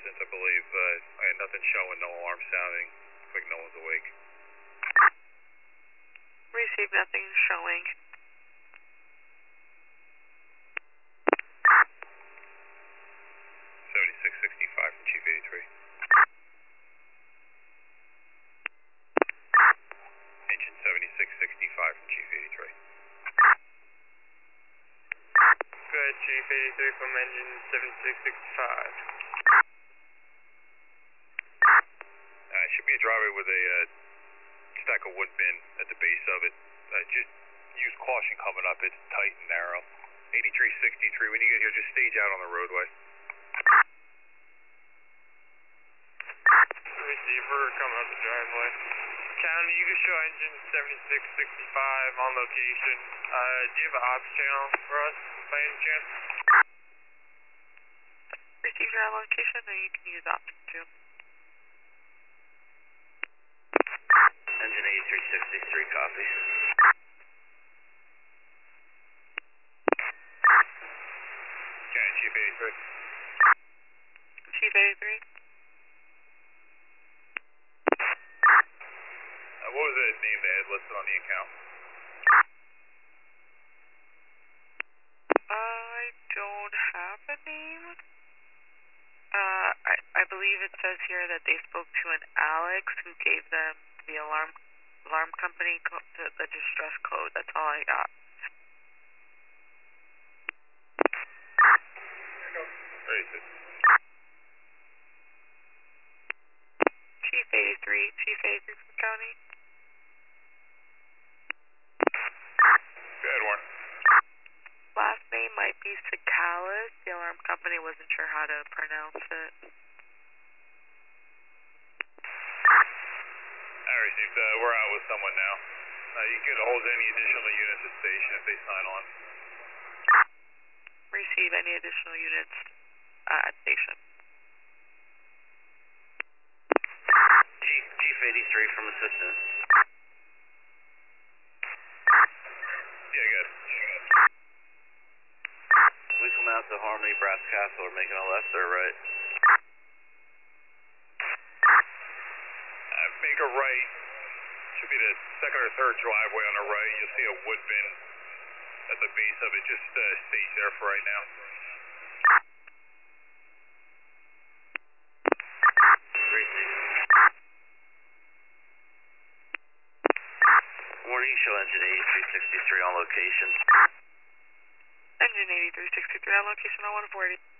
present, I believe. I had nothing showing, no alarm sounding. Looks like no one's awake. Received nothing showing. 7665 from Chief 83. Engine 7665 from Chief 83. Go ahead, Chief 83 from engine 7665. Should be a driveway with a stack of wood bin at the base of it. Just use caution coming up. It's tight and narrow. 8363, when you get here, just stage out on the roadway. Receiver, come out the driveway. County, you can show engine 7665 on location. Do you have an ops channel for us by any chance? Received your location, or you can use option 2. Engine 8363 copies. Okay, Chief 83. Chief 83. What was the name they had listed on the account? I don't have a name. I believe it says here that they spoke to an Alex who gave them the alarm company the distress code. That's all I got. Where is it? Chief 83. Chief 83 from county. Go ahead, Warren. Last name might be Sikalis. The alarm company wasn't sure how to pronounce it. I received. We're out with someone now. You can hold any additional units at station if they sign on. Receive any additional units at station. Chief 83 from assistant. Yeah, good. We come out to Harmony, Brass Castle, or making a left or right? Make a right. Should be the second or third driveway on the right. You'll see a wood bin at the base of it. Just stage there for right now. Warning, show engine 8363 on location. Engine 8363 on location on 140.